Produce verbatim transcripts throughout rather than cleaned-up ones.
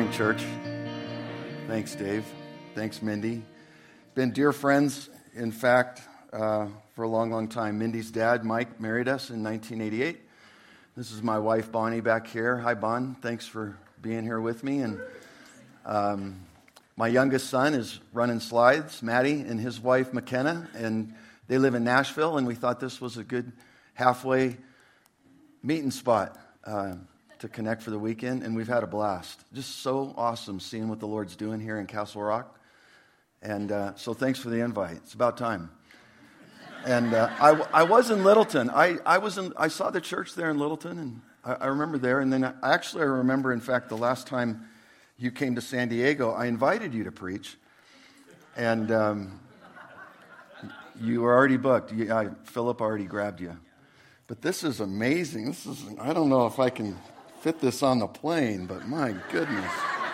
morning, church. Thanks, Dave. Thanks, Mindy. Been dear friends, in fact, uh, for a long, long time. Mindy's dad, Mike, married us in nineteen eighty-eight. This is my wife, Bonnie, back here. Hi, Bon. Thanks for being here with me. And um, my youngest son is running slides, Maddie, and his wife, McKenna, and they live in Nashville, and we thought this was a good halfway meeting spot uh, to connect for the weekend, and we've had a blast. Just so awesome seeing what the Lord's doing here in Castle Rock. And uh, so thanks for the invite. It's about time. And uh, I, I was in Littleton. I, I was in. I saw the church there in Littleton, and I, I remember there. And then I, actually, I remember, in fact, the last time you came to San Diego, I invited you to preach, and um, you were already booked. You, I, Philip already grabbed you. But this is amazing. This is. I don't know if I can fit this on the plane, but my goodness.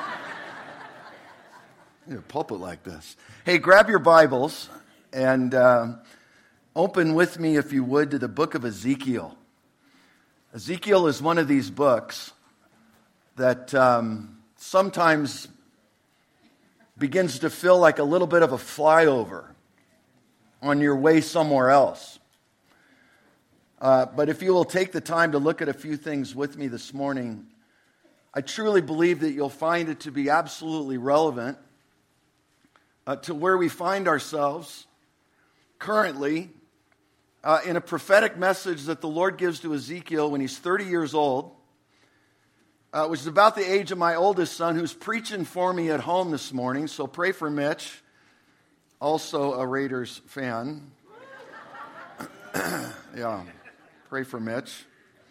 I need a pulpit like this. Hey, grab your Bibles and uh, open with me, if you would, to the book of Ezekiel. Ezekiel is one of these books that um, sometimes begins to feel like a little bit of a flyover on your way somewhere else. Uh, but if you will take the time to look at a few things with me this morning, I truly believe that you'll find it to be absolutely relevant uh, to where we find ourselves currently uh, in a prophetic message that the Lord gives to Ezekiel when he's thirty years old, uh, which is about the age of my oldest son, who's preaching for me at home this morning. So pray for Mitch, also a Raiders fan. Yeah. Pray for Mitch.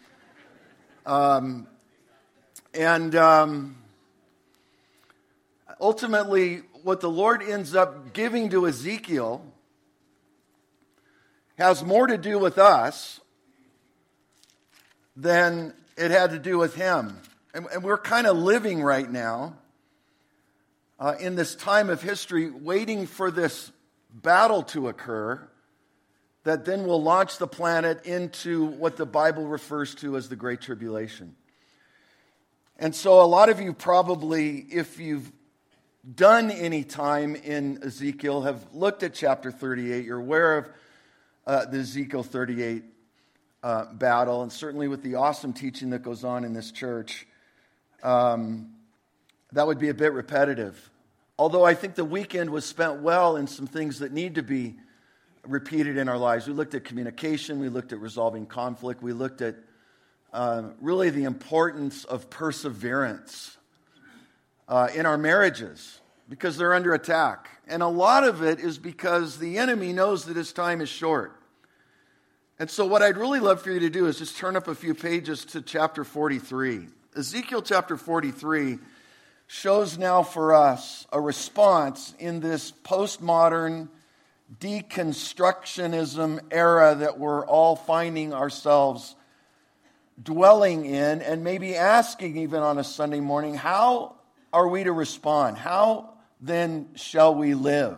Um, and um, ultimately, what the Lord ends up giving to Ezekiel has more to do with us than it had to do with him. And, and we're kind of living right now uh, in this time of history, waiting for this battle to occur that then will launch the planet into what the Bible refers to as the Great Tribulation. And so a lot of you probably, if you've done any time in Ezekiel, have looked at chapter thirty-eight. You're aware of uh, the Ezekiel thirty-eight uh, battle, and certainly with the awesome teaching that goes on in this church, um, that would be a bit repetitive. Although I think the weekend was spent well in some things that need to be repeated in our lives. We looked at communication, we looked at resolving conflict, we looked at uh, really the importance of perseverance uh, in our marriages because they're under attack. And a lot of it is because the enemy knows that his time is short. And so what I'd really love for you to do is just turn up a few pages to chapter forty-three. Ezekiel chapter forty-three shows now for us a response in this postmodern deconstructionism era that we're all finding ourselves dwelling in, and maybe asking even on a Sunday morning, how are we to respond? How then shall we live?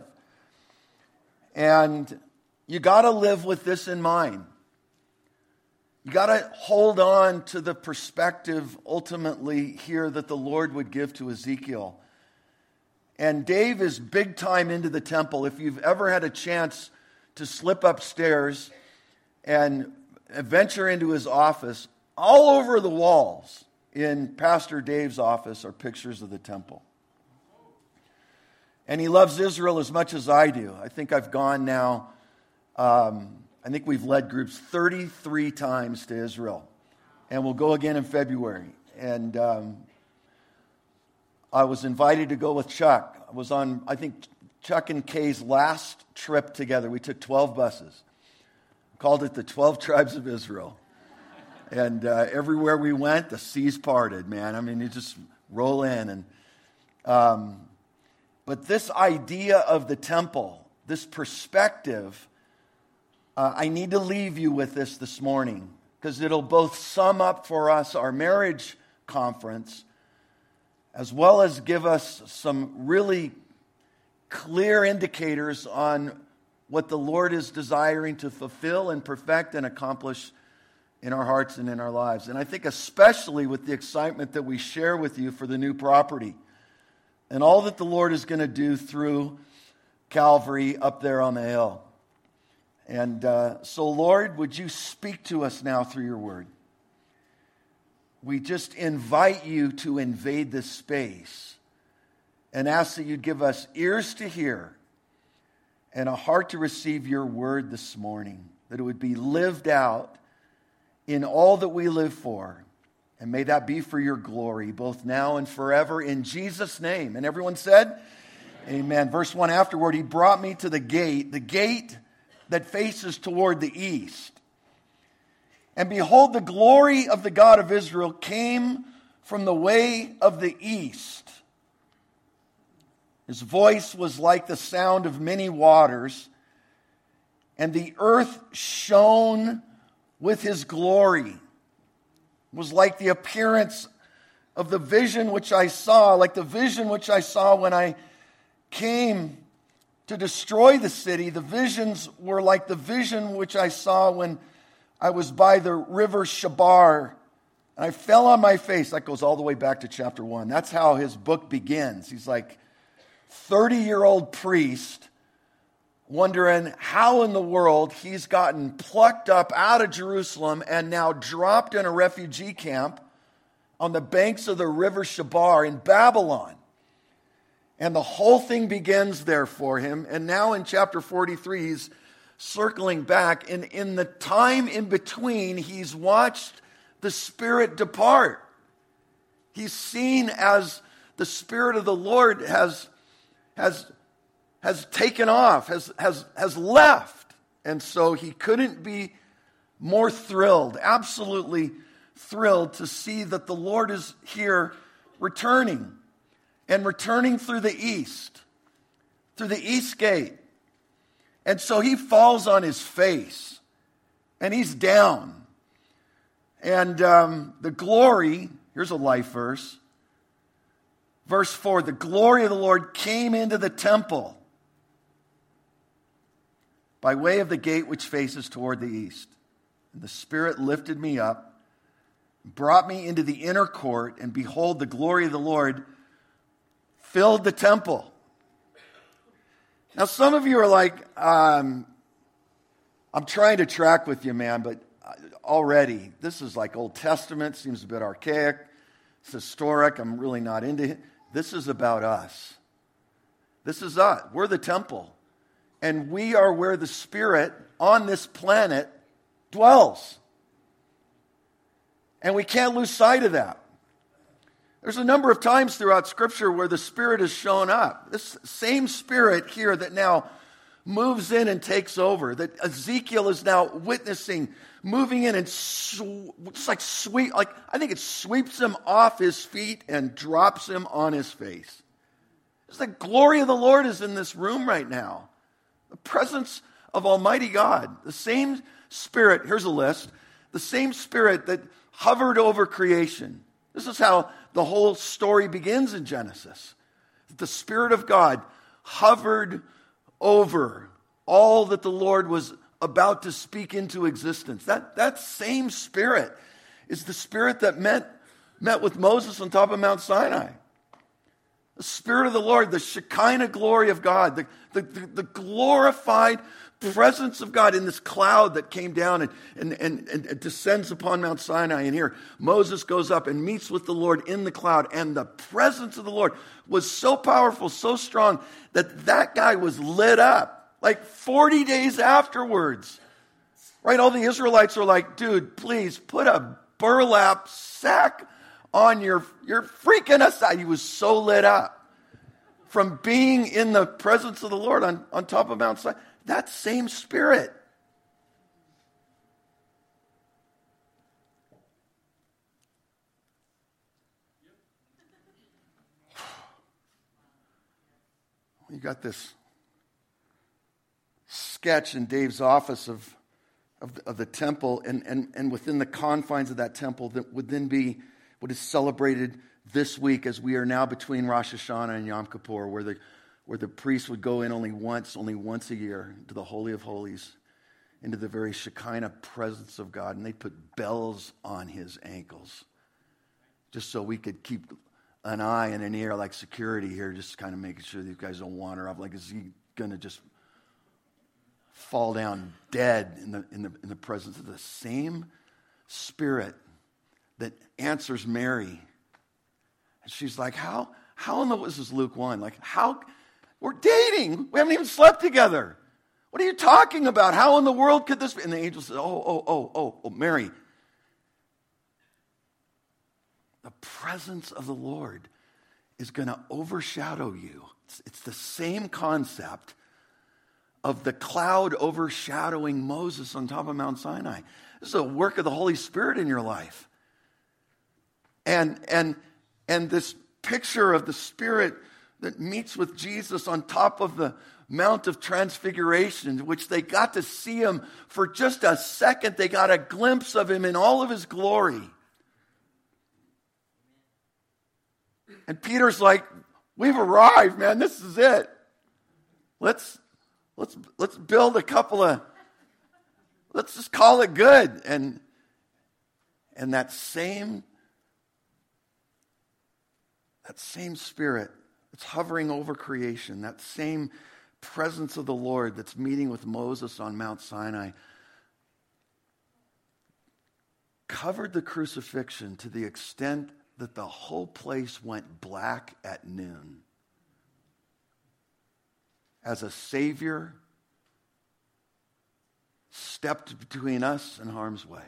And you got to live with this in mind. You got to hold on to the perspective ultimately here that the Lord would give to Ezekiel. And Dave is big time into the temple. If you've ever had a chance to slip upstairs and venture into his office, all over the walls in Pastor Dave's office are pictures of the temple. And he loves Israel as much as I do. I think I've gone now, um, I think we've led groups thirty-three times to Israel. And we'll go again in February. And Um, I was invited to go with Chuck. I was on, I think, Chuck and Kay's last trip together. We took twelve buses. Called it the twelve Tribes of Israel. And uh, everywhere we went, the seas parted, man. I mean, you just roll in. And um, But this idea of the temple, this perspective, uh, I need to leave you with this this morning, because it'll both sum up for us our marriage conference, as well as give us some really clear indicators on what the Lord is desiring to fulfill and perfect and accomplish in our hearts and in our lives. And I think especially with the excitement that we share with you for the new property and all that the Lord is going to do through Calvary up there on the hill. And uh, so, Lord, would you speak to us now through your word? We just invite you to invade this space and ask that you'd give us ears to hear and a heart to receive your word this morning, that it would be lived out in all that we live for. And may that be for your glory, both now and forever, in Jesus' name. And everyone said, amen. Amen. Verse one, afterward, he brought me to the gate, the gate that faces toward the east. And behold, the glory of the God of Israel came from the way of the east. His voice was like the sound of many waters, and the earth shone with his glory. Was like the appearance of the vision which I saw, like the vision which I saw when I came to destroy the city. The visions were like the vision which I saw when I was by the river Shabar. And I fell on my face. That goes all the way back to chapter one. That's how his book begins. He's like thirty-year-old priest wondering how in the world he's gotten plucked up out of Jerusalem and now dropped in a refugee camp on the banks of the river Shabar in Babylon. And the whole thing begins there for him. And now in chapter forty-three, he's circling back. And in the time in between, he's watched the Spirit depart. He's seen as the Spirit of the Lord has, has has taken off, has, has, has left. And so he couldn't be more thrilled, absolutely thrilled to see that the Lord is here returning, and returning through the east, through the east gate. And so he falls on his face, and he's down. And um, the glory, here's a life verse, verse four, the glory of the Lord came into the temple by way of the gate which faces toward the east. And the Spirit lifted me up, brought me into the inner court, and behold, the glory of the Lord filled the temple. Now, some of you are like, um, I'm trying to track with you, man, but already, this is like Old Testament, seems a bit archaic, it's historic, I'm really not into it. This is about us. This is us. We're the temple. And we are where the Spirit on this planet dwells. And we can't lose sight of that. There's a number of times throughout Scripture where the Spirit has shown up. This same Spirit here that now moves in and takes over, that Ezekiel is now witnessing, moving in and sw- it's like sweep, like I think it sweeps him off his feet and drops him on his face. It's the glory of the Lord is in this room right now. The presence of Almighty God. The same Spirit, here's a list, the same Spirit that hovered over creation. This is how the whole story begins in Genesis. The Spirit of God hovered over all that the Lord was about to speak into existence. That, that same Spirit is the Spirit that met, met with Moses on top of Mount Sinai. The Spirit of the Lord, the Shekinah glory of God, the, the, the, the glorified presence of God in this cloud that came down and, and, and, and descends upon Mount Sinai. And here, Moses goes up and meets with the Lord in the cloud. And the presence of the Lord was so powerful, so strong, that that guy was lit up. Like forty days afterwards. Right? All the Israelites are like, dude, please put a burlap sack on your, you're freaking us out. He was so lit up from being in the presence of the Lord on, on top of Mount Sinai. That same Spirit. You got this sketch in Dave's office of, of, the, of the temple, and, and, and within the confines of that temple that would then be what is celebrated this week as we are now between Rosh Hashanah and Yom Kippur, where the where the priest would go in only once, only once a year, to the Holy of Holies, into the very Shekinah presence of God. And they'd put bells on his ankles, just so we could keep an eye and an ear like security here, just kind of making sure these guys don't wander off. Like, is he going to just fall down dead in the, in the, in the presence of the same Spirit that answers Mary? And she's like, how, how in the, this is Luke one, like, how, we're dating. We haven't even slept together. What are you talking about? How in the world could this be? And the angel said, oh, oh, oh, oh, oh, Mary, the presence of the Lord is going to overshadow you. It's, it's the same concept of the cloud overshadowing Moses on top of Mount Sinai. This is a work of the Holy Spirit in your life. And, and, and this picture of the Spirit that meets with Jesus on top of the Mount of Transfiguration, which they got to see him for just a second. They got a glimpse of him in all of his glory. And Peter's like, we've arrived, man. This is it. Let's, let's, let's build a couple of, let's just call it good. And, and that same, that same Spirit that's hovering over creation, that same presence of the Lord that's meeting with Moses on Mount Sinai, covered the crucifixion to the extent that the whole place went black at noon. As a Savior stepped between us and harm's way.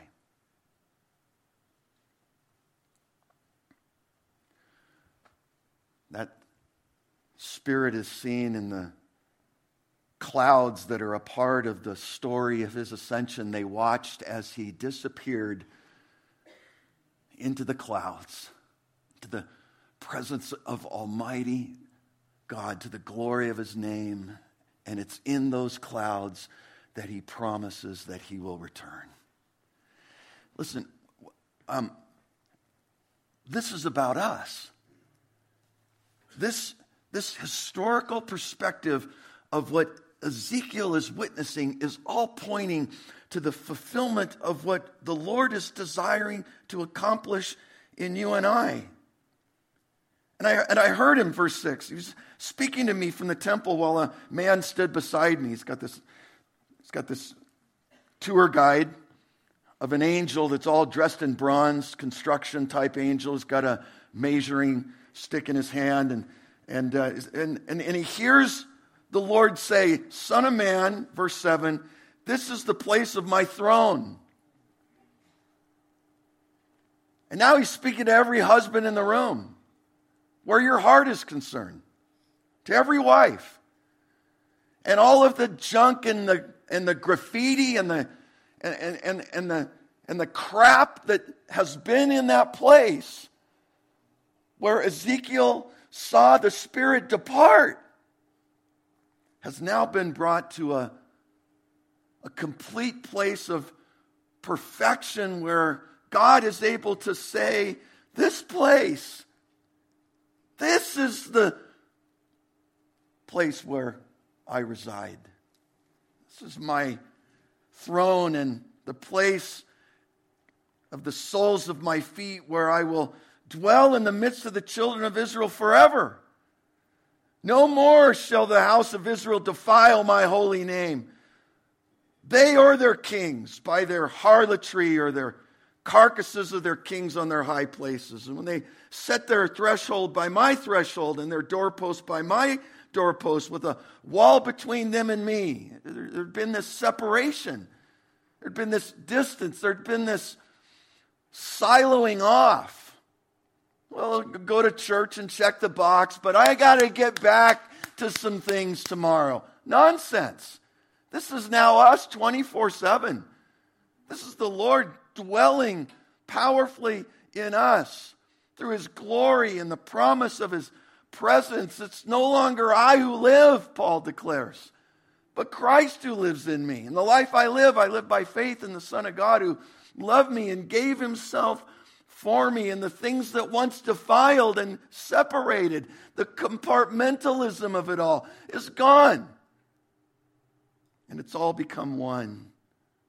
That Spirit is seen in the clouds that are a part of the story of his ascension. They watched as he disappeared into the clouds, to the presence of Almighty God, to the glory of his name. And it's in those clouds that he promises that he will return. Listen, um, this is about us. This, this historical perspective of what Ezekiel is witnessing is all pointing to the fulfillment of what the Lord is desiring to accomplish in you and I. And I, and I heard him, verse six. He was speaking to me from the temple while a man stood beside me. He's got this, he's got this tour guide of an angel that's all dressed in bronze, construction type angel. He's got a measuring stick in his hand. And, and, uh, and, and, and he hears the Lord say, Son of man, verse seven, this is the place of my throne. And now he's speaking to every husband in the room, where your heart is concerned, to every wife. And all of the junk and the and the graffiti and the and, and, and the and the crap that has been in that place where Ezekiel saw the Spirit depart has now been brought to a, a complete place of perfection where God is able to say, this place, this is the place where I reside. This is my throne and the place of the soles of my feet where I will dwell in the midst of the children of Israel forever. No more shall the house of Israel defile my holy name. They or their kings by their harlotry or their carcasses of their kings on their high places. And when they set their threshold by my threshold and their doorpost by my doorpost with a wall between them and me, there had been this separation. There had been this distance. There had been this siloing off. Well, I'll go to church and check the box, but I got to get back to some things tomorrow. Nonsense. This is now us twenty-four seven. This is the Lord dwelling powerfully in us through his glory and the promise of his presence. It's no longer I who live, Paul declares, but Christ who lives in me. And the life I live, I live by faith in the Son of God who loved me and gave himself for me. And the things that once defiled and separated, the compartmentalism of it all is gone. And it's all become one.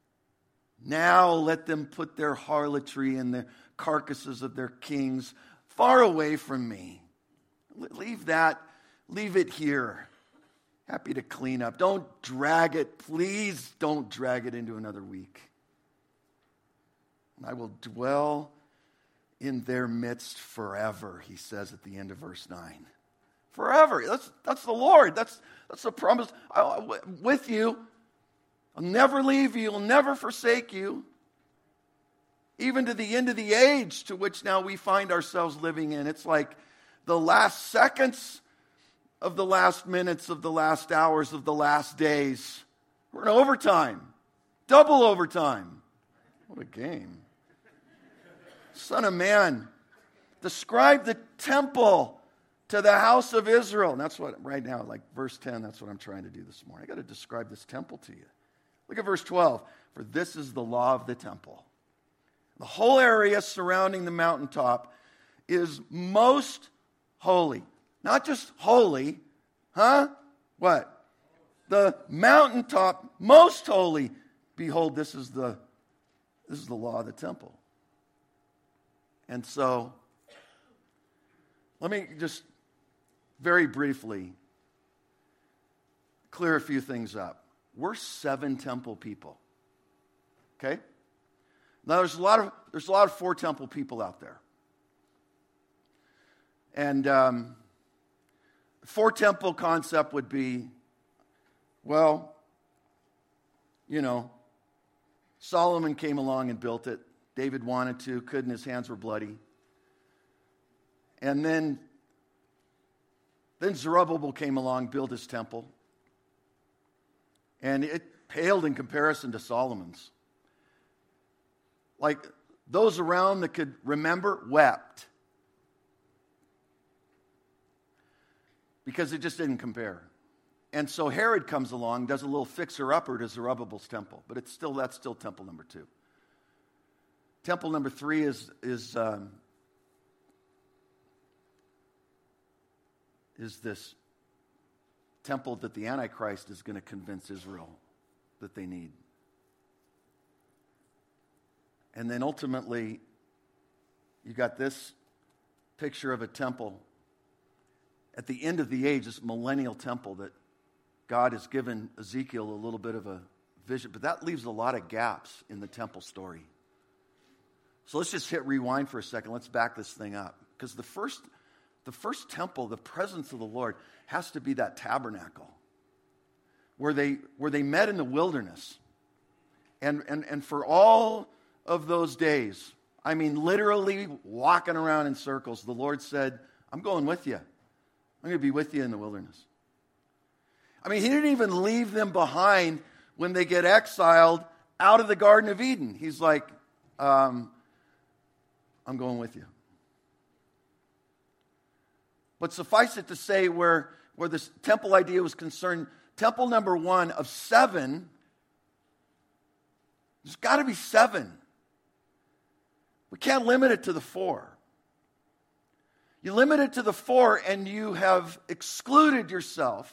Now let them put their harlotry and the carcasses of their kings far away from me. Leave that, leave it here. Happy to clean up. Don't drag it. Please don't drag it into another week. And I will dwell in their midst forever, he says at the end of verse nine. Forever. That's, that's the Lord. That's, that's the promise. I, with you. I'll never leave you. I'll never forsake you. Even to the end of the age to which now we find ourselves living in. It's like the last seconds of the last minutes of the last hours of the last days. We're in overtime. Double overtime. What a game. Son of man, describe the temple to the house of Israel. And that's what, right now, like verse ten, that's what I'm trying to do this morning. I got to describe this temple to you. Look at verse twelve. For this is the law of the temple. The whole area surrounding the mountaintop is most holy. Not just holy, huh? What? The mountaintop, most holy. Behold, this is the, this is the law of the temple. And so, let me just very briefly clear a few things up. We're seven temple people. Okay? Now there's a lot of there's a lot of four temple people out there. And um, the four temple concept would be, well, you know, Solomon came along and built it. David wanted to, couldn't, his hands were bloody. And then, then Zerubbabel came along, built his temple. And it paled in comparison to Solomon's. Like, those around that could remember wept. Because it just didn't compare. And so Herod comes along, does a little fixer-upper to Zerubbabel's temple. But it's still that's still temple number two. Temple number three is is um, is this temple that the Antichrist is going to convince Israel that they need. And then ultimately, you got this picture of a temple at the end of the age, this millennial temple that God has given Ezekiel a little bit of a vision, but that leaves a lot of gaps in the temple story. So let's just hit rewind for a second. Let's back this thing up. Because the first, the first temple, the presence of the Lord, has to be that tabernacle where they, where they met in the wilderness. And, and, and for all of those days, I mean literally walking around in circles, the Lord said, I'm going with you. I'm going to be with you in the wilderness. I mean, he didn't even leave them behind when they get exiled out of the Garden of Eden. He's like, um, I'm going with you. But suffice it to say, where, where this temple idea was concerned, temple number one of seven, there's got to be seven. We can't limit it to the four. You limit it to the four and you have excluded yourself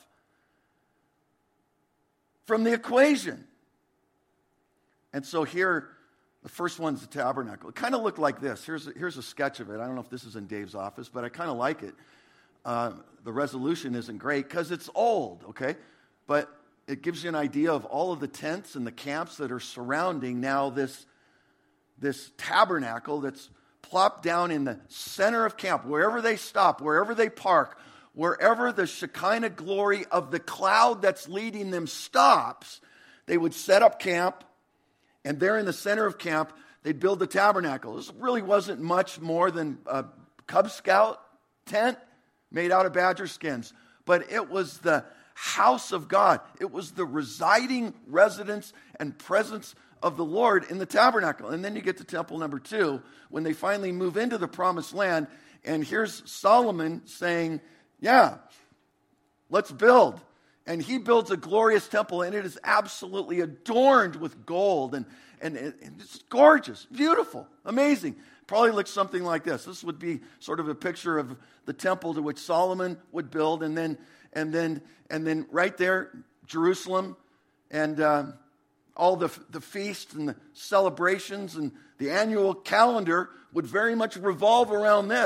from the equation. And so here, the first one's the tabernacle. It kind of looked like this. Here's a, here's a sketch of it. I don't know if this is in Dave's office, but I kind of like it. Uh, the resolution isn't great because it's old, okay? But it gives you an idea of all of the tents and the camps that are surrounding now this, this tabernacle that's plopped down in the center of camp, wherever they stop, wherever they park, wherever the Shekinah glory of the cloud that's leading them stops, they would set up camp, and there in the center of camp, they'd build the tabernacle. This really wasn't much more than a Cub Scout tent made out of badger skins, but it was the house of God. It was the residing residence and presence of the Lord in the tabernacle. And then you get to temple number two, when they finally move into the promised land, and here's Solomon saying, yeah, let's build. And he builds a glorious temple, and it is absolutely adorned with gold, and, and, and it's gorgeous, beautiful, amazing. Probably looks something like this. This would be sort of a picture of the temple to which Solomon would build, and then and then and then right there, Jerusalem, and uh, all the the feasts and the celebrations and the annual calendar would very much revolve around this.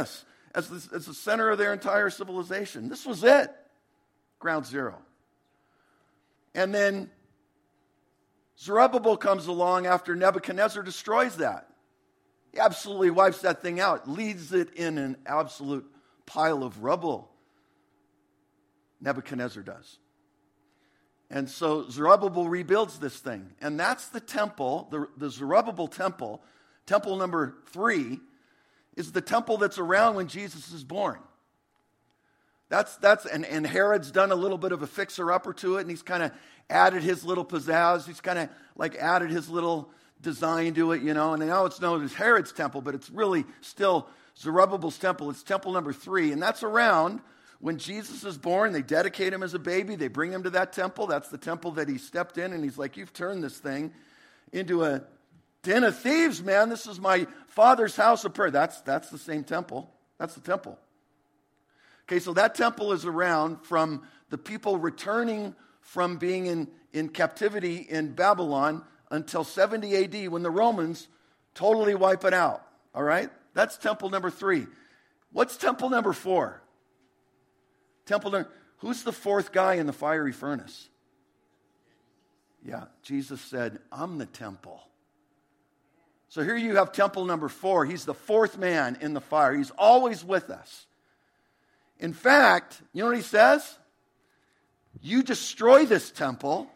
as the, as the center of their entire civilization. This was it. Ground zero. And then Zerubbabel comes along after Nebuchadnezzar destroys that. He absolutely wipes that thing out, leaves it in an absolute pile of rubble. Nebuchadnezzar does. And so Zerubbabel rebuilds this thing. And that's the temple, the, the Zerubbabel temple, temple number three, is the temple that's around when Jesus is born. That's, that's and, and Herod's done a little bit of a fixer-upper to it, and he's kind of added his little pizzazz. He's kind of like added his little design to it, you know. And now it's known as Herod's temple, but it's really still Zerubbabel's temple. It's temple number three, and that's around when Jesus is born. They dedicate him as a baby. They bring him to that temple. That's the temple that he stepped in, and he's like, you've turned this thing into a den of thieves, man. This is my Father's house of prayer. That's, that's the same temple. That's the temple. Okay, so that temple is around from the people returning from being in, in captivity in Babylon until seventy A D when the Romans totally wipe it out. All right? That's temple number three. What's temple number four? Temple number, who's the fourth guy in the fiery furnace? Yeah, Jesus said, I'm the temple. So here you have temple number four. He's the fourth man in the fire. He's always with us. In fact, you know what he says? You destroy this temple.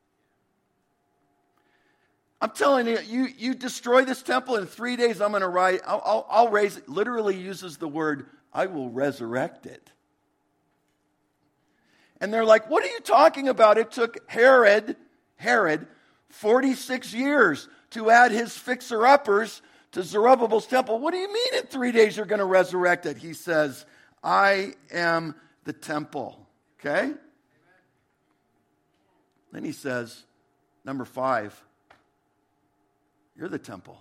I'm telling you, you, you destroy this temple, in three days I'm going to rise. I'll, I'll, I'll raise it. Literally uses the word, I will resurrect it. And they're like, what are you talking about? It took Herod, Herod, forty-six years to add his fixer-uppers to Zerubbabel's temple. What do you mean in three days you're going to resurrect it? He says, I am the temple. Okay? Then he says, number five, you're the temple.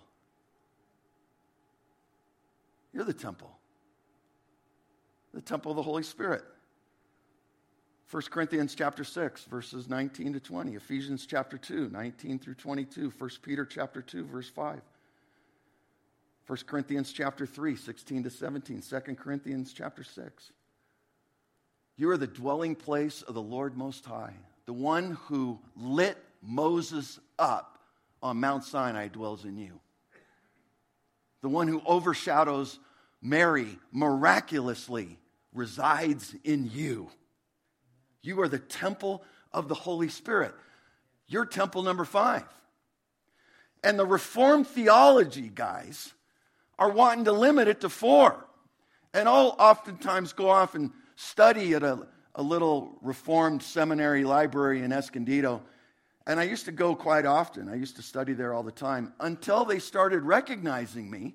You're the temple. The temple of the Holy Spirit. First Corinthians chapter six, verses nineteen to twenty. Ephesians chapter two, nineteen through twenty-two. First Peter chapter two, verse five. First Corinthians chapter three, sixteen to seventeen. Second Corinthians chapter six. You are the dwelling place of the Lord Most High. The one who lit Moses up on Mount Sinai dwells in you. The one who overshadows Mary miraculously resides in you. You are the temple of the Holy Spirit. You're temple number five. And the Reformed theology guys are wanting to limit it to four. And I'll oftentimes go off and study at a, a little Reformed seminary library in Escondido. And I used to go quite often. I used to study there all the time until they started recognizing me.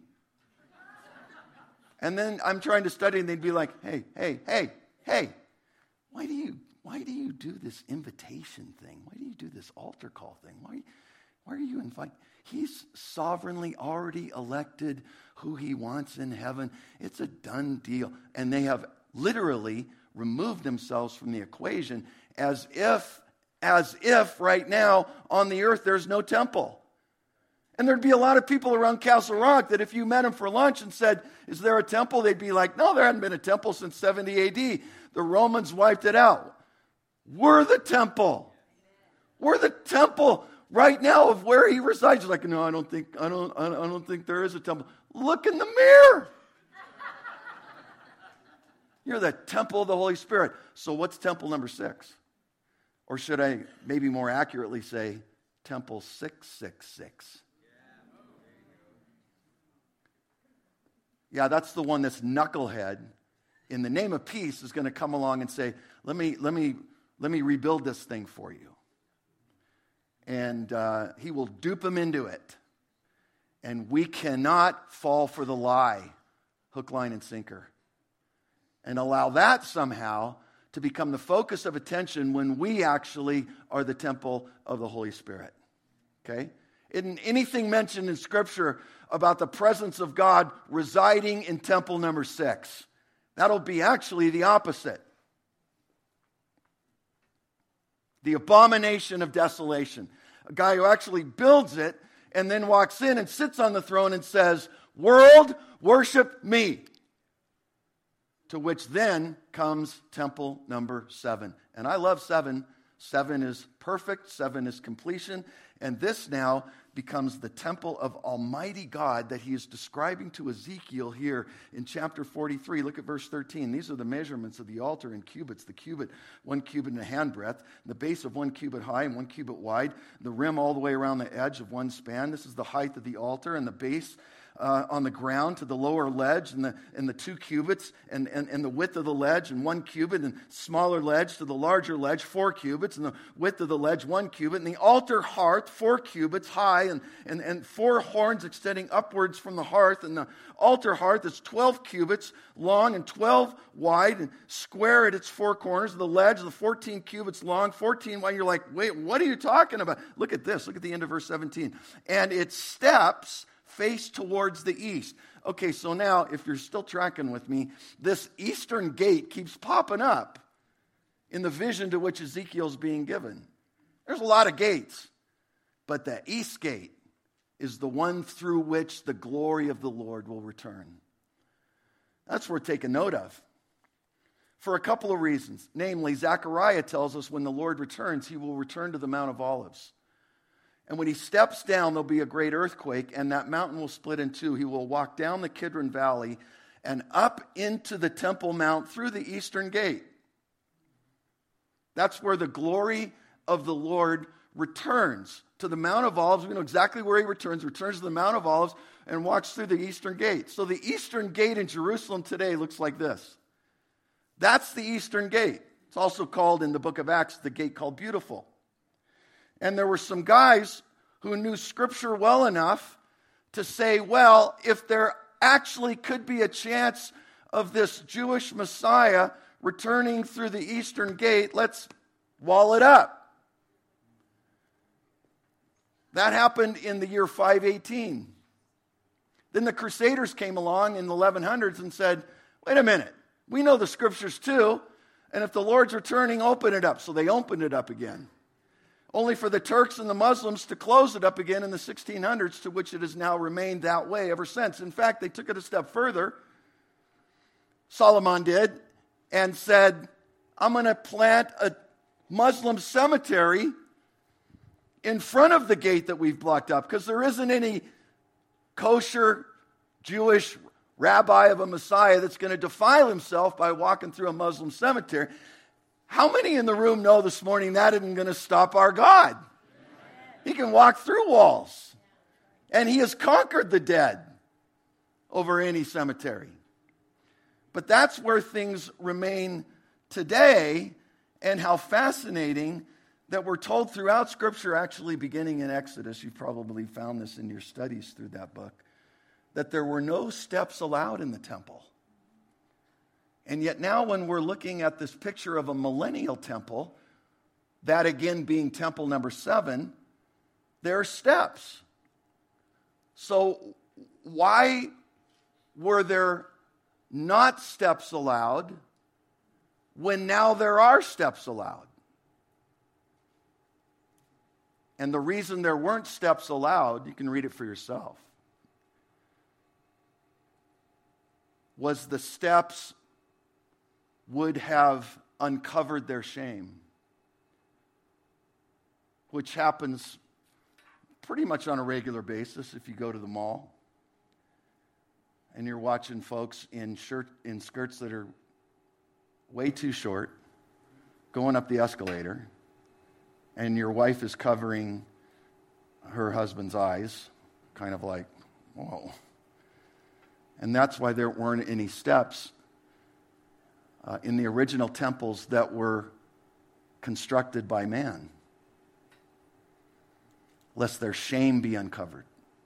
And then I'm trying to study and they'd be like, hey, hey, hey, hey, why do you... Why do you do this invitation thing? Why do you do this altar call thing? Why, why are you inviting? He's sovereignly already elected who he wants in heaven. It's a done deal. And they have literally removed themselves from the equation as if, as if right now on the earth there's no temple. And there'd be a lot of people around Castle Rock that if you met them for lunch and said, is there a temple? They'd be like, no, there hadn't been a temple since seventy A D. The Romans wiped it out. We're the temple. We're the temple right now of where he resides. He's like, no, I don't think, I don't, I don't think there is a temple. Look in the mirror. You're the temple of the Holy Spirit. So what's temple number six? Or should I maybe more accurately say temple six six six? Yeah, that's the one that's knucklehead in the name of peace is going to come along and say, let me, let me, Let me rebuild this thing for you. And uh, he will dupe him into it. And we cannot fall for the lie, hook, line, and sinker. And allow that somehow to become the focus of attention when we actually are the temple of the Holy Spirit. Okay? Isn't anything mentioned in Scripture about the presence of God residing in temple number six? That'll be actually the opposite. The abomination of desolation. A guy who actually builds it and then walks in and sits on the throne and says, world, worship me. to which then comes temple number seven. And I love seven. Seven is perfect. Seven is completion. And this now becomes the temple of Almighty God that he is describing to Ezekiel here in chapter forty-three. Look at verse thirteen. These are the measurements of the altar in cubits. The cubit, one cubit and a handbreadth. The base of one cubit high and one cubit wide. The rim all the way around the edge of one span. This is the height of the altar, and the base Uh, on the ground to the lower ledge, and the and the two cubits, and, and, and the width of the ledge, and one cubit, and smaller ledge to the larger ledge, four cubits, and the width of the ledge, one cubit, and the altar hearth, four cubits high, and, and, and four horns extending upwards from the hearth, and the altar hearth is twelve cubits long and twelve wide, and square at its four corners. The ledge, the fourteen cubits long, fourteen wide. You're like, wait, what are you talking about? Look at this. Look at the end of verse seventeen. And its steps face towards the east. Okay, so now, if you're still tracking with me, this eastern gate keeps popping up in the vision to which Ezekiel's being given. There's a lot of gates, but the east gate is the one through which the glory of the Lord will return. That's worth taking note of for a couple of reasons. Namely, Zechariah tells us when the Lord returns, he will return to the Mount of Olives. And when he steps down, there'll be a great earthquake, and that mountain will split in two. He will walk down the Kidron Valley and up into the Temple Mount through the eastern gate. That's where the glory of the Lord returns to the Mount of Olives. We know exactly where he returns. Returns to the Mount of Olives and walks through the eastern gate. So the eastern gate in Jerusalem today looks like this. That's the eastern gate. It's also called in the book of Acts the gate called Beautiful. And there were some guys who knew Scripture well enough to say, well, if there actually could be a chance of this Jewish Messiah returning through the eastern gate, let's wall it up. That happened in the year five eighteen. Then the Crusaders came along in the eleven hundreds and said, wait a minute, we know the Scriptures too, and if the Lord's returning, open it up. So they opened it up again. Only for the Turks and the Muslims to close it up again in the sixteen hundreds, to which it has now remained that way ever since. In fact, they took it a step further. Solomon did, and said, I'm going to plant a Muslim cemetery in front of the gate that we've blocked up, because there isn't any kosher Jewish rabbi of a Messiah that's going to defile himself by walking through a Muslim cemetery. How many in the room know this morning that isn't going to stop our God? He can walk through walls. And he has conquered the dead over any cemetery. But that's where things remain today, and how fascinating that we're told throughout Scripture, actually beginning in Exodus, you've probably found this in your studies through that book, that there were no steps allowed in the temple. And yet now when we're looking at this picture of a millennial temple, that again being temple number seven, there are steps. So why were there not steps allowed when now there are steps allowed? And the reason there weren't steps allowed, you can read it for yourself, was the steps would have uncovered their shame, which happens pretty much on a regular basis if you go to the mall and you're watching folks in shirt in skirts that are way too short going up the escalator, and your wife is covering her husband's eyes, kind of like, whoa. And that's why there weren't any steps Uh, in the original temples that were constructed by man, lest their shame be uncovered.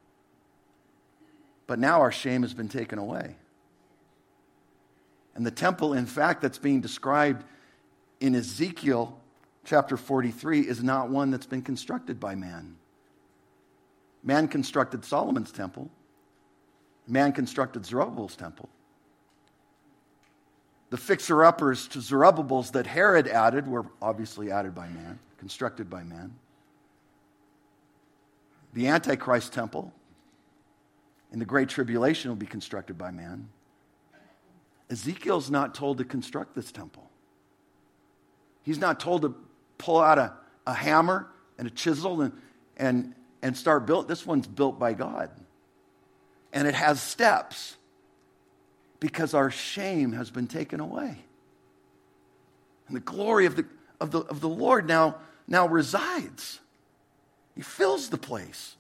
But now our shame has been taken away. And the temple, in fact, that's being described in Ezekiel chapter forty-three is not one that's been constructed by man. Man constructed Solomon's temple. Man constructed Zerubbabel's temple. The fixer-uppers to Zerubbabel's that Herod added were obviously added by man, constructed by man. The Antichrist temple in the Great Tribulation will be constructed by man. Ezekiel's not told to construct this temple. He's not told to pull out a, a hammer and a chisel and, and, and start build. This one's built by God. And it has steps because our shame has been taken away. And the glory of the, of the, of the Lord now, now resides. He fills the place.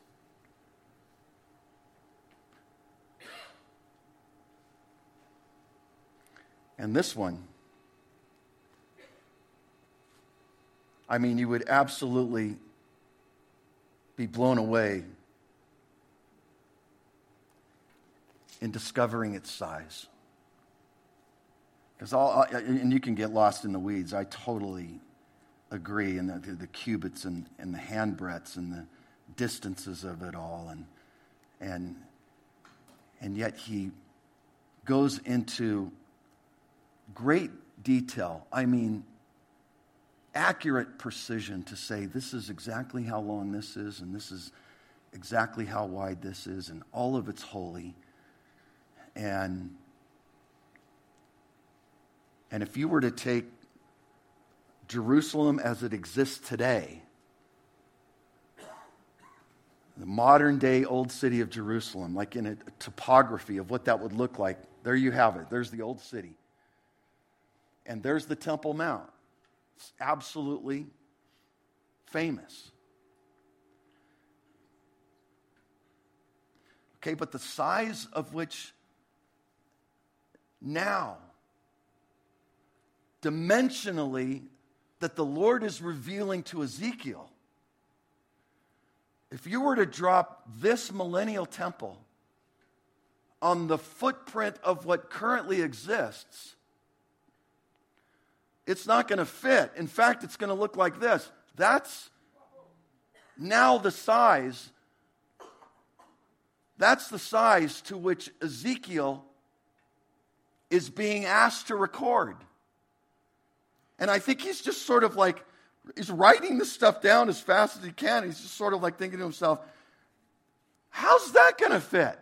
And this one, I mean, you would absolutely be blown away in discovering its size. Because all, and you can get lost in the weeds. I totally agree. And the, the cubits and, and the handbreadths and the distances of it all, and and and yet he goes into great detail. I mean, accurate precision to say this is exactly how long this is, and this is exactly how wide this is, and all of it's holy. And and if you were to take Jerusalem as it exists today, the modern day old city of Jerusalem, like in a topography of what that would look like, there you have it. There's the old city. And there's the Temple Mount. It's absolutely famous. Okay, but the size of which now, dimensionally, that the Lord is revealing to Ezekiel, if you were to drop this millennial temple on the footprint of what currently exists, it's not going to fit. In fact, it's going to look like this. That's now the size. That's the size to which Ezekiel is being asked to record. And I think he's just sort of like, he's writing this stuff down as fast as he can. He's just sort of like thinking to himself, how's that going to fit?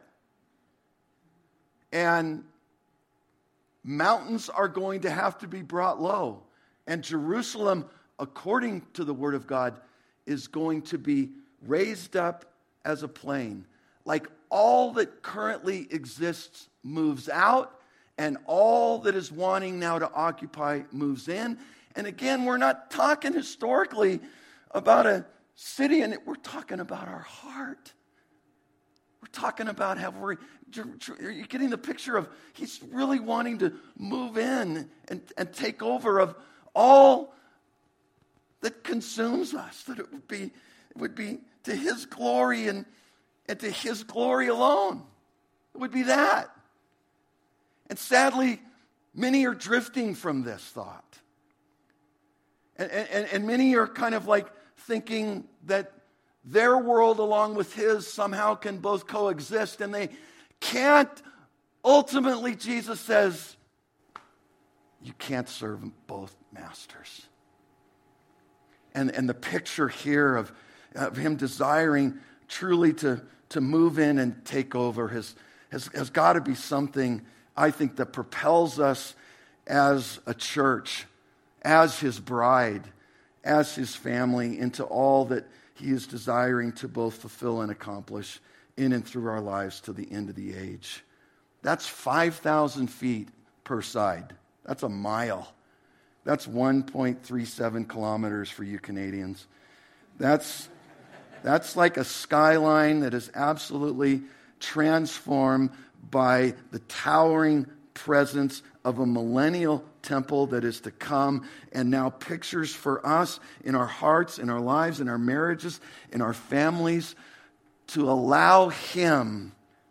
And mountains are going to have to be brought low. And Jerusalem, according to the Word of God, is going to be raised up as a plain. Like all that currently exists moves out, and all that is wanting now to occupy moves in. And again, we're not talking historically about a city, and we're talking about our heart. We're talking about how we're, are you getting the picture of, he's really wanting to move in and, and take over of all that consumes us, that it would be, it would be to his glory and, and to his glory alone. It would be that. And sadly, many are drifting from this thought. And, and, and many are kind of like thinking that their world along with his somehow can both coexist, and they can't. Ultimately, Jesus says, you can't serve both masters. And, and the picture here of, of him desiring truly to, to move in and take over has, has, has got to be something, I think, that propels us as a church, as his bride, as his family, into all that he is desiring to both fulfill and accomplish in and through our lives to the end of the age. That's five thousand feet per side. That's a mile. That's one point three seven kilometers for you Canadians. That's, that's like a skyline that is absolutely transformed by the towering presence of a millennial temple that is to come, and now pictures for us in our hearts, in our lives, in our marriages, in our families, to allow him.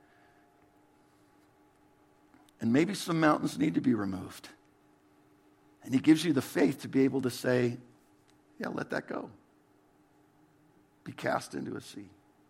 And maybe some mountains need to be removed. And he gives you the faith to be able to say, yeah, let that go. Be cast into a sea.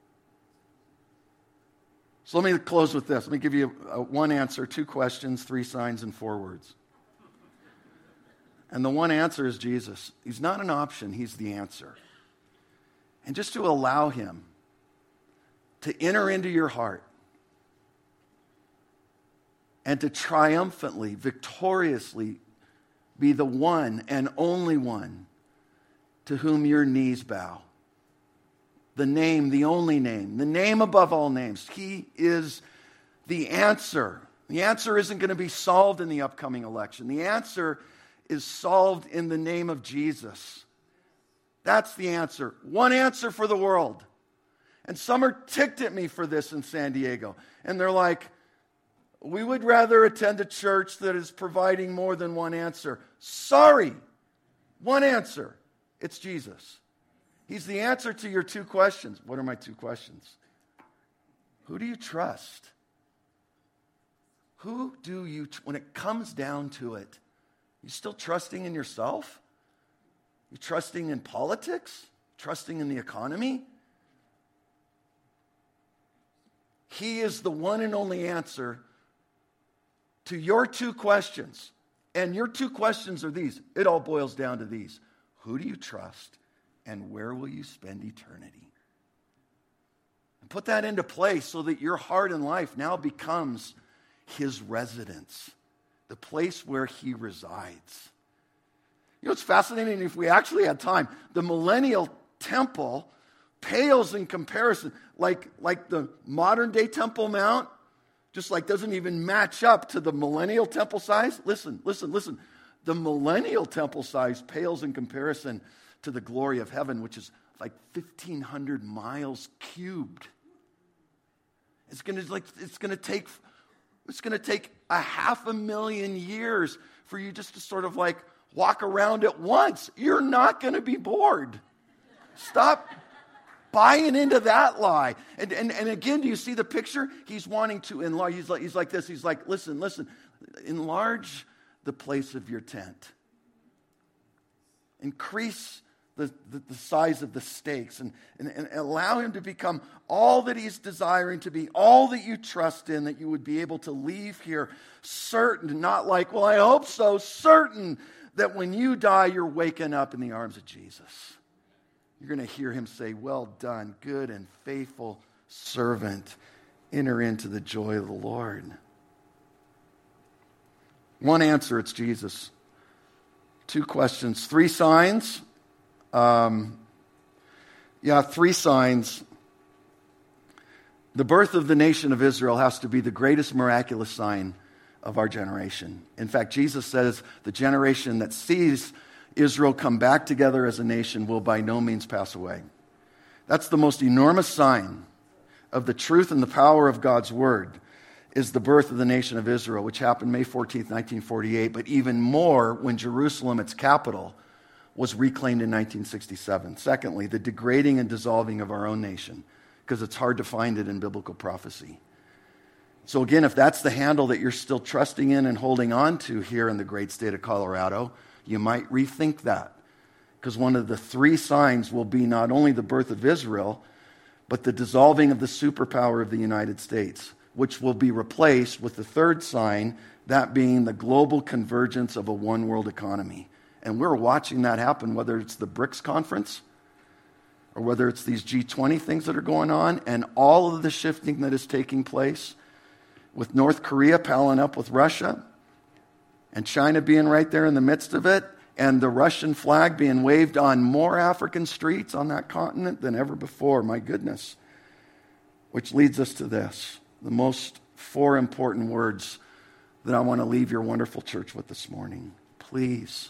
So let me close with this. Let me give you a, a one answer, two questions, three signs, and four words. And the one answer is Jesus. He's not an option. He's the answer. And just to allow him to enter into your heart and to triumphantly, victoriously be the one and only one to whom your knees bow. The name, the only name, the name above all names. He is the answer. The answer isn't going to be solved in the upcoming election. The answer is solved in the name of Jesus. That's the answer. One answer for the world. And some are ticked at me for this in San Diego. And they're like, we would rather attend a church that is providing more than one answer. Sorry. One answer. It's Jesus. He's the answer to your two questions. What are my two questions? Who do you trust? Who do you, when it comes down to it, you still trusting in yourself? You trusting in politics? Trusting in the economy? He is the one and only answer to your two questions. And your two questions are these. It all boils down to these. Who do you trust? And where will you spend eternity? And put that into place so that your heart and life now becomes his residence, the place where he resides. You know, it's fascinating if we actually had time. The millennial temple pales in comparison, like, like the modern day Temple Mount, just like doesn't even match up to the millennial temple size. Listen, listen, listen. The millennial temple size pales in comparison to the glory of heaven, which is like fifteen hundred miles cubed. It's going to like it's going to take it's going to take a half a million years for you just to sort of like walk around it once. You're not going to be bored. Stop buying into that lie. And, and, and again, do you see the picture? He's wanting to enlarge. He's like, he's like this. He's like, listen, listen. Enlarge the place of your tent. Increase the, the, the size of the stakes. And, and, and allow him to become all that he's desiring to be. All that you trust in. That you would be able to leave here certain. Not like, well, I hope so. Certain that when you die, you're waking up in the arms of Jesus. You're going to hear him say, well done, good and faithful servant. Enter into the joy of the Lord. One answer, it's Jesus. Two questions. Three signs. Um, yeah, three signs. The birth of the nation of Israel has to be the greatest miraculous sign of our generation. In fact, Jesus says the generation that sees Israel come back together as a nation will by no means pass away. That's the most enormous sign of the truth and the power of God's word, is the birth of the nation of Israel, which happened May fourteenth, nineteen forty-eight, but even more when Jerusalem, its capital, was reclaimed in nineteen sixty-seven. Secondly, the degrading and dissolving of our own nation, because it's hard to find it in biblical prophecy. So again, if that's the handle that you're still trusting in and holding on to here in the great state of Colorado, you might rethink that, because one of the three signs will be not only the birth of Israel, but the dissolving of the superpower of the United States, which will be replaced with the third sign, that being the global convergence of a one-world economy. And we're watching that happen, whether it's the BRICS conference or whether it's these G twenty things that are going on, and all of the shifting that is taking place with North Korea palling up with Russia, and China being right there in the midst of it, and the Russian flag being waved on more African streets on that continent than ever before. My goodness. Which leads us to this, the most four important words that I want to leave your wonderful church with this morning. Please,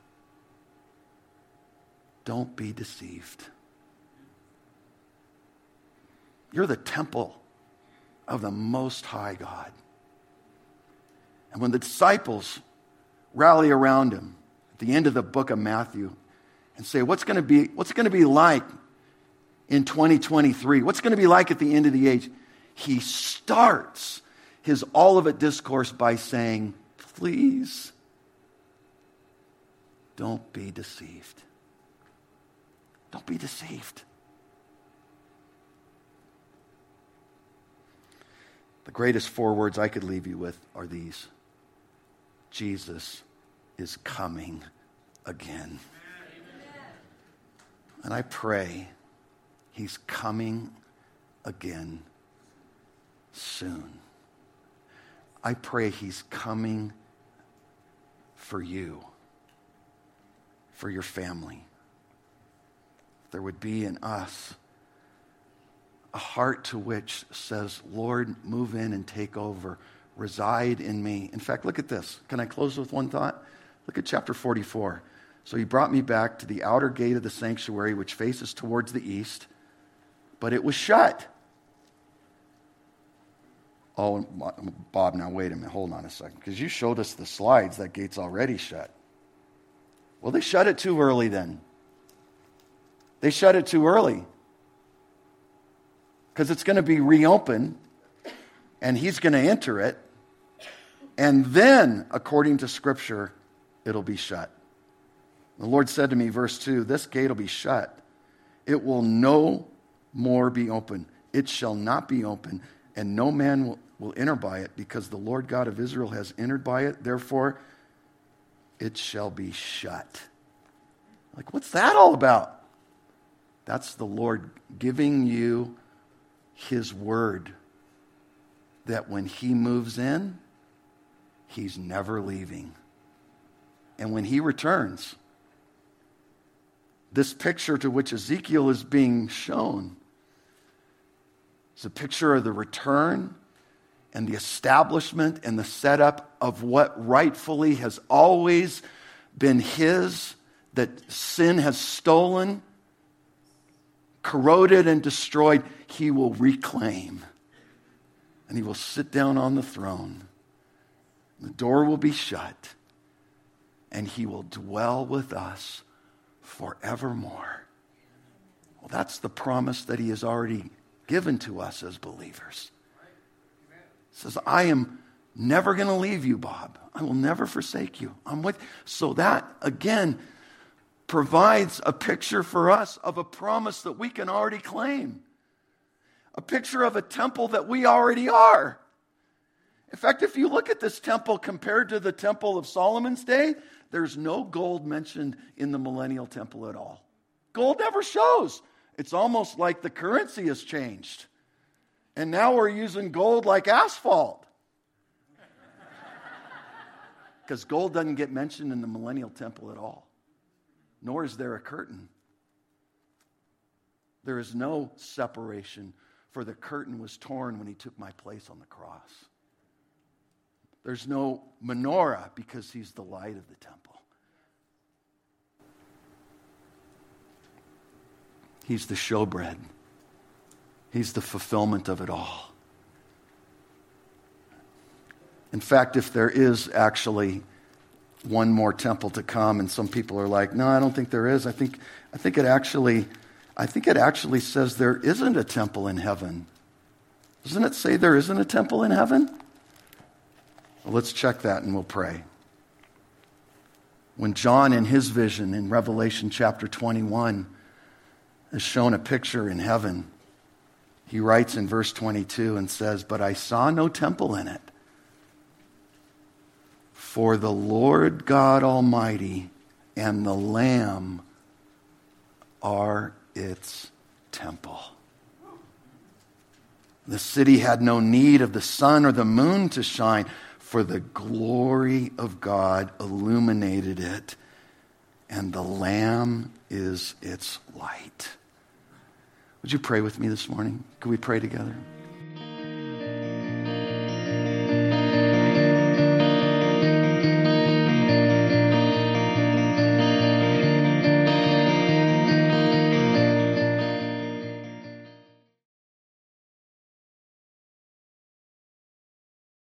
don't be deceived. You're the temple of the Most High God. And when the disciples rally around him at the end of the book of Matthew and say, what's going to be, what's it going to be like in twenty twenty-three? What's it going to be like at the end of the age? He starts his Olivet discourse by saying, please don't be deceived. Don't be deceived. The greatest four words I could leave you with are these. Jesus is coming again. And I pray he's coming again soon. I pray he's coming for you, for your family. There would be in us a heart to which says, Lord, move in and take over. Reside in me. In fact, look at this. Can I close with one thought? Look at chapter forty-four. So he brought me back to the outer gate of the sanctuary, which faces towards the east, but it was shut. Oh, Bob, now wait a minute. Hold on a second. Because you showed us the slides. That gate's already shut. Well, they shut it too early then. They shut it too early. Because it's going to be reopened, and he's going to enter it, and then, according to Scripture, it'll be shut. The Lord said to me, verse two, this gate will be shut. It will no more be open. It shall not be open, and no man will, will enter by it, because the Lord God of Israel has entered by it. Therefore, it shall be shut. Like, what's that all about? That's the Lord giving you his word that when he moves in, he's never leaving. And when he returns, this picture to which Ezekiel is being shown is a picture of the return and the establishment and the setup of what rightfully has always been his, that sin has stolen, corroded and destroyed. He will reclaim. And he will sit down on the throne. The door will be shut. And he will dwell with us forevermore. Well, that's the promise that he has already given to us as believers. He says, I am never going to leave you, Bob. I will never forsake you. I'm with you. So that, again, provides a picture for us of a promise that we can already claim. A picture of a temple that we already are. In fact, if you look at this temple compared to the temple of Solomon's day, there's no gold mentioned in the millennial temple at all. Gold never shows. It's almost like the currency has changed. And now we're using gold like asphalt. Because gold doesn't get mentioned in the millennial temple at all. Nor is there a curtain. There is no separation, for the curtain was torn when he took my place on the cross. There's no menorah because he's the light of the temple. He's the showbread. He's the fulfillment of it all. In fact, if there is actually one more temple to come, and some people are like, no, I don't think there is. I think I think it actually I think it actually says there isn't a temple in heaven. Doesn't it say there isn't a temple in heaven? Well, let's check that and we'll pray. When John in his vision in Revelation chapter twenty-one is shown a picture in heaven, he writes in verse twenty-two and says, but I saw no temple in it. For the Lord God Almighty and the Lamb are its temple. The city had no need of the sun or the moon to shine, for the glory of God illuminated it, and the Lamb is its light. Would you pray with me this morning? Could we pray together?